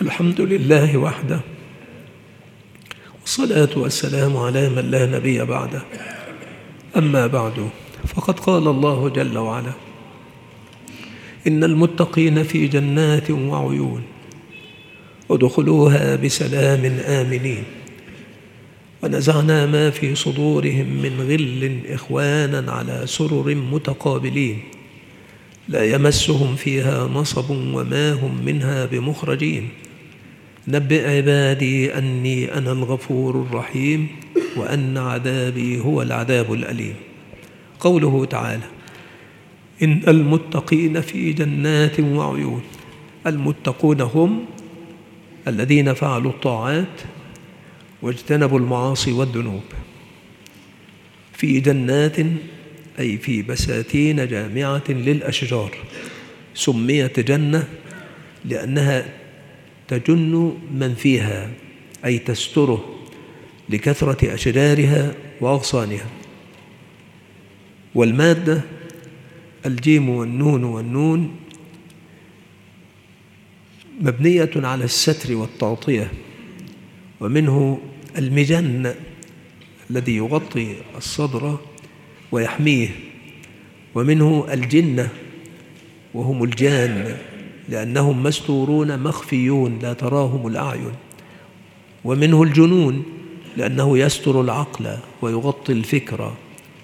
الحمد لله وحده، والصلاة والسلام على من لا نبي بعده. أما بعد، فقد قال الله جل وعلا: إن المتقين في جنات وعيون ادخلوها بسلام آمنين ونزعنا ما في صدورهم من غل إخوانا على سرر متقابلين لا يمسهم فيها نصب وما هم منها بمخرجين نبئ عبادي أني أنا الغفور الرحيم وأن عذابي هو العذاب الأليم. قوله تعالى: إن المتقين في جنات وعيون. المتقون هم الذين فعلوا الطاعات واجتنبوا المعاصي والذنوب. في جنات أي في بساتين جامعة للأشجار. سميت جنة لأنها تجن من فيها، أي تستره لكثرة أشجارها وأغصانها. والمادة الجيم والنون مبنية على الستر والتغطية، ومنه المجن الذي يغطي الصدر ويحميه، ومنه الجنة وهم الجان لأنهم مستورون مخفيون لا تراهم الأعين، ومنه الجنون لأنه يستر العقل ويغطي الفكر.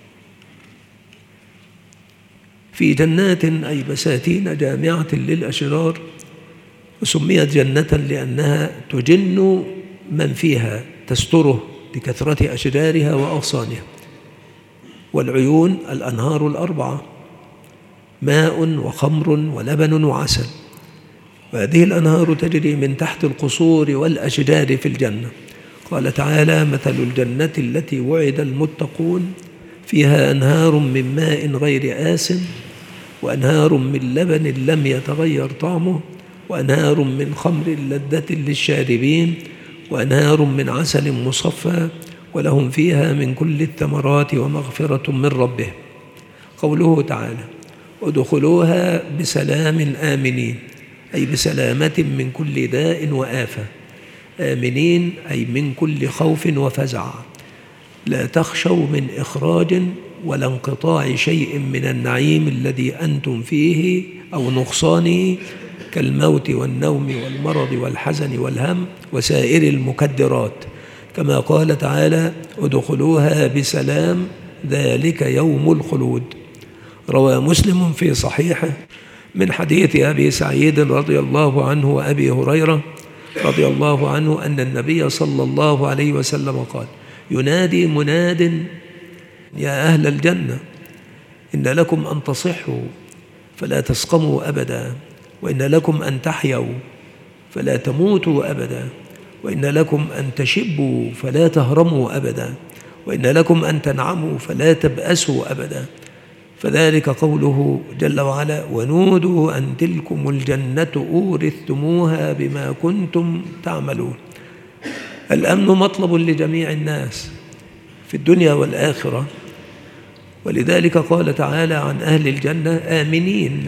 في جنات أي بساتين جامعة للأشجار، وسميت جنة لأنها تجن من فيها، تستره لكثرة أشجارها وأغصانها. والعيون الأنهار الأربعة: ماء وخمر ولبن وعسل. وهذه الأنهار تجري من تحت القصور والأشجار في الجنة. قال تعالى: مثل الجنة التي وعد المتقون فيها أنهار من ماء غير آسن وأنهار من لبن لم يتغير طعمه وأنهار من خمر لذة للشاربين وأنهار من عسل مصفى ولهم فيها من كل الثمرات ومغفرة من ربهم. قوله تعالى: ادخلوها بسلام آمنين، أي بسلامة من كل داء وآفة. آمنين أي من كل خوف وفزع، لا تخشوا من إخراج ولا انقطاع شيء من النعيم الذي أنتم فيه أو نقصانه، كالموت والنوم والمرض والحزن والهم وسائر المكدرات، كما قال تعالى: ادخلوها بسلام ذلك يوم الخلود. روى مسلم في صحيحه من حديث أبي سعيد رضي الله عنه وأبي هريرة رضي الله عنه أن النبي صلى الله عليه وسلم قال: ينادي مناد: يا أهل الجنة، إن لكم أن تصحوا فلا تسقموا أبدا، وإن لكم أن تحيوا فلا تموتوا أبدا، وإن لكم أن تشبوا فلا تهرموا أبدا، وإن لكم أن تنعموا فلا تبأسوا أبدا. فذلك قوله جل وعلا: ونودوا أن تلكم الجنة أورثتموها بما كنتم تعملون. الأمن مطلب لجميع الناس في الدنيا والآخرة، ولذلك قال تعالى عن أهل الجنة: آمنين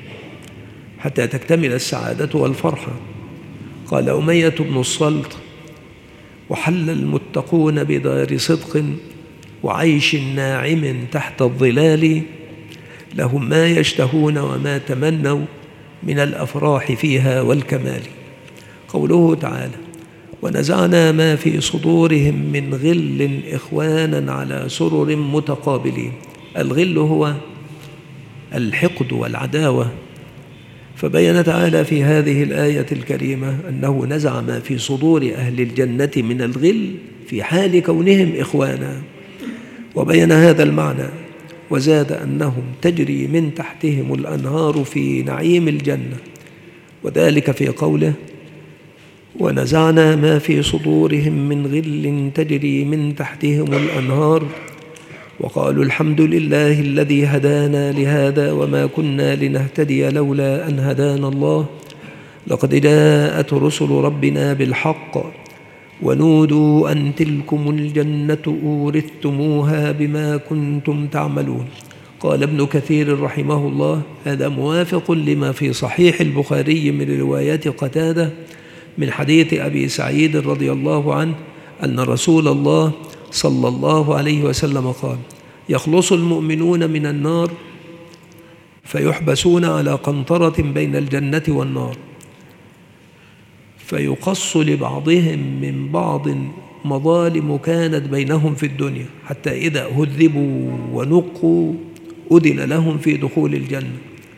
حتى تكتمل السعادة والفرحة. قال أمية بن الصلت: وحل المتقون بدار صدق وعيش ناعم تحت الظلال، لهم ما يشتهون وما تمنوا من الأفراح فيها والكمال. قوله تعالى: ونزعنا ما في صدورهم من غل إخوانا على سرر متقابلين. الغل هو الحقد والعداوة، فبين تعالى في هذه الآية الكريمة أنه نزع ما في صدور أهل الجنة من الغل في حال كونهم إخوانا، وبين هذا المعنى، وزاد أنهم تجري من تحتهم الأنهار في نعيم الجنة، وذلك في قوله: ونزعنا ما في صدورهم من غل تجري من تحتهم الأنهار وقالوا الحمد لله الذي هدانا لهذا وما كنا لنهتدي لولا أن هدانا الله لقد جاءت رسل ربنا بالحق ونودوا أن تلكم الجنة أورثتموها بما كنتم تعملون. قال ابن كثير رحمه الله: هذا موافق لما في صحيح البخاري من روايات قتادة من حديث أبي سعيد رضي الله عنه أن رسول الله صلى الله عليه وسلم قال: يخلص المؤمنون من النار فيحبسون على قنطرة بين الجنة والنار، فيقص لبعضهم من بعض مظالم كانت بينهم في الدنيا، حتى إذا هذبوا ونقوا أذن لهم في دخول الجنة.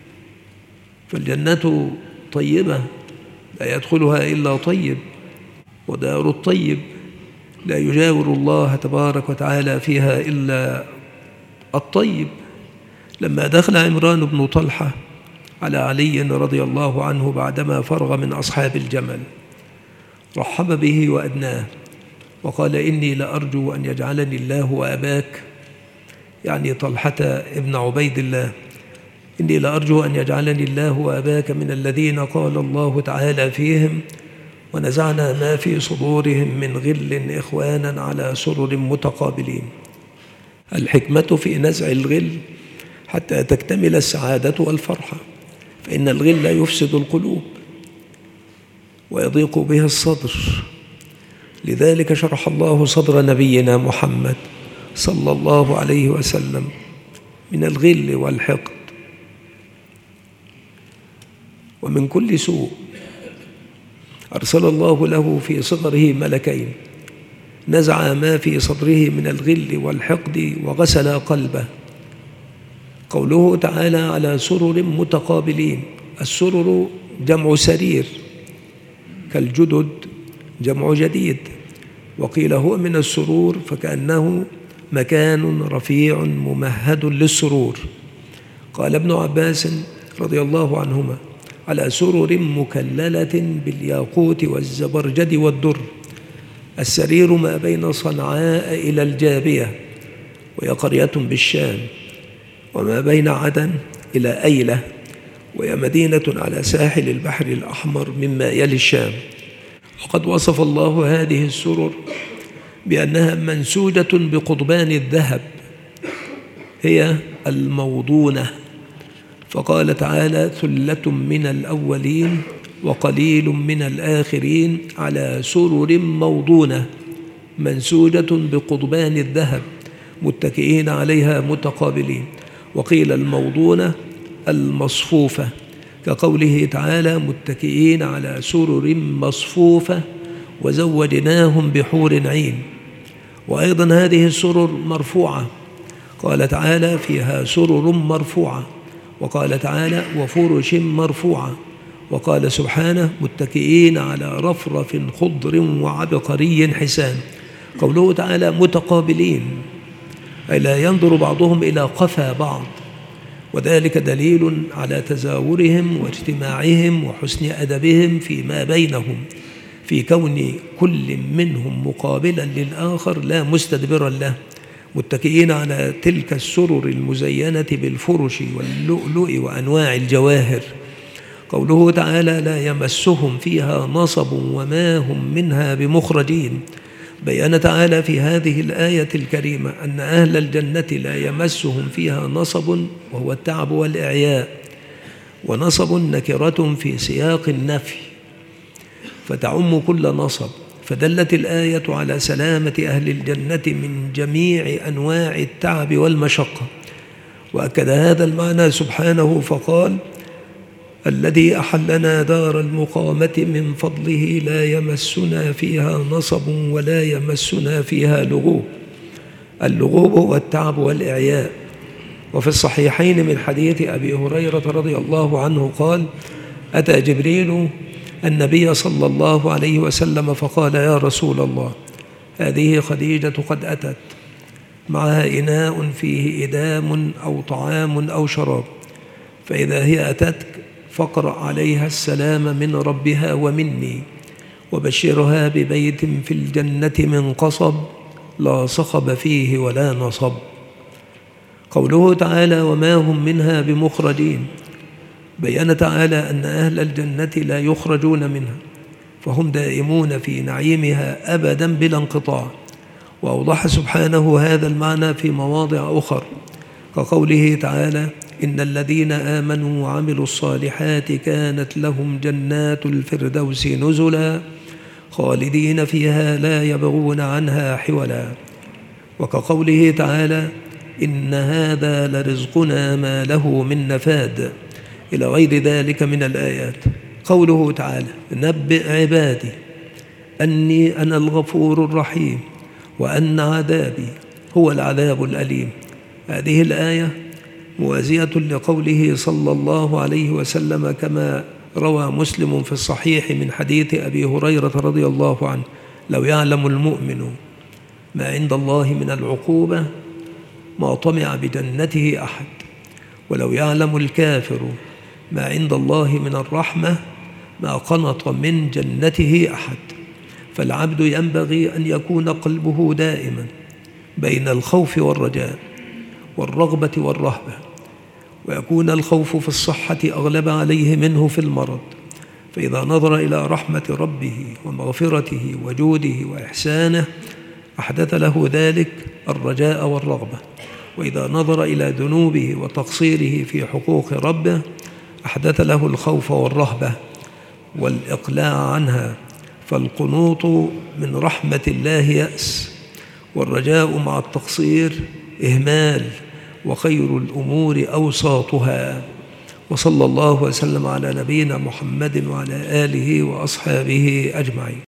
فالجنة طيبة لا يدخلها إلا طيب، ودار الطيب لا يجاور الله تبارك وتعالى فيها إلا الطيب. لما دخل عمران بن طلحة على علي رضي الله عنه بعدما فرغ من أصحاب الجمل رحب به وأدناه وقال: إني لأرجو أن يجعلني الله وأباك، يعني طلحة ابن عبيد الله، إني لأرجو أن يجعلني الله وأباك من الذين قال الله تعالى فيهم: ونزعنا ما في صدورهم من غل إخوانا على سرر متقابلين. الحكمة في نزع الغل حتى تكتمل السعادة والفرحة، فإن الغل يفسد القلوب ويضيق بها الصدر. لذلك شرح الله صدر نبينا محمد صلى الله عليه وسلم من الغل والحقد ومن كل سوء. أرسل الله له في صدره ملكين نزع ما في صدره من الغل والحقد وغسل قلبه. قوله تعالى: على سرر متقابلين، السرر جمع سرير، كالجدد جمع جديد، وقيل هو من السرور فكأنه مكان رفيع ممهد للسرور. قال ابن عباس رضي الله عنهما: على سرر مكللة بالياقوت والزبرجد والدر. السرير ما بين صنعاء إلى الجابية، وهي قرية بالشام، وما بين عدن إلى أيلة، وهي مدينة على ساحل البحر الأحمر مما يلي الشام. وقد وصف الله هذه السرر بأنها منسوجة بقضبان الذهب، هي الموضونة. فقال تعالى: ثلة من الأولين وقليل من الآخرين على سرر موضونة منسوجة بقضبان الذهب متكئين عليها متقابلين. وقيل الموضونة المصفوفة، كقوله تعالى: متكئين على سرر مصفوفة وزوجناهم بحور عين. وأيضا هذه السرر مرفوعة، قال تعالى: فيها سرر مرفوعة، وقال تعالى: وفرش مرفوعة، وقال سبحانه: متكئين على رفرف خضر وعبقري حسان. قوله تعالى: متقابلين، أي لا ينظر بعضهم إلى قفا بعض، وذلك دليل على تزاورهم واجتماعهم وحسن أدبهم فيما بينهم، في كون كل منهم مقابلا للآخر لا مستدبرا له، متكئين على تلك السرر المزينة بالفرش واللؤلؤ وأنواع الجواهر. قوله تعالى: لا يمسهم فيها نصب وما هم منها بمخرجين. بيّن تعالى في هذه الآية الكريمة أن أهل الجنة لا يمسهم فيها نصب، وهو التعب والإعياء، ونصب نكرة في سياق النفي فتعم كل نصب، فدلت الآية على سلامة أهل الجنة من جميع أنواع التعب والمشقة. وأكد هذا المعنى سبحانه فقال: الذي أحلنا دار المقامة من فضله لا يمسنا فيها نصب ولا يمسنا فيها لغوب. اللغوب هو التعب والإعياء. وفي الصحيحين من حديث أبي هريرة رضي الله عنه قال: أتى جبريل النبي صلى الله عليه وسلم فقال: يا رسول الله، هذه خديجة قد أتت، معها إناء فيه إدام أو طعام أو شراب، فإذا هي أتتك فاقرأ عليها السلام من ربها ومني، وبشرها ببيت في الجنة من قصب لا صخب فيه ولا نصب. قوله تعالى: وما هم منها بمخرجين، بيّن تعالى أن أهل الجنة لا يخرجون منها، فهم دائمون في نعيمها أبدا بلا انقطاع. وأوضح سبحانه هذا المعنى في مواضع أخر، كقوله تعالى: إن الذين آمنوا وعملوا الصالحات كانت لهم جنات الفردوس نزلا خالدين فيها لا يبغون عنها حولا. وكقوله تعالى إن هذا لرزقنا ما له من نفاد إلى غير ذلك من الآيات. قوله تعالى نبئ عبادي أني أنا الغفور الرحيم وأن عذابي هو العذاب الأليم. هذه الآية موازية لقوله صلى الله عليه وسلم كما روى مسلم في الصحيح من حديث أبي هريرة رضي الله عنه لو يعلم المؤمن ما عند الله من العقوبة ما طمع بجنته أحد، ولو يعلم الكافر ما عند الله من الرحمة ما قنط من جنته أحد. فالعبد ينبغي أن يكون قلبه دائما بين الخوف والرجاء والرغبة والرهبة، ويكون الخوف في الصحة أغلب عليه منه في المرض، فإذا نظر إلى رحمة ربه ومغفرته وجوده وإحسانه أحدث له ذلك الرجاء والرغبة، وإذا نظر إلى ذنوبه وتقصيره في حقوق ربه أحدث له الخوف والرهبة والإقلاع عنها. فالقنوط من رحمة الله يأس، والرجاء مع التقصير إهمال، وخير الأمور أوساطها. وصلى الله وسلم على نبينا محمد وعلى آله وأصحابه أجمعين.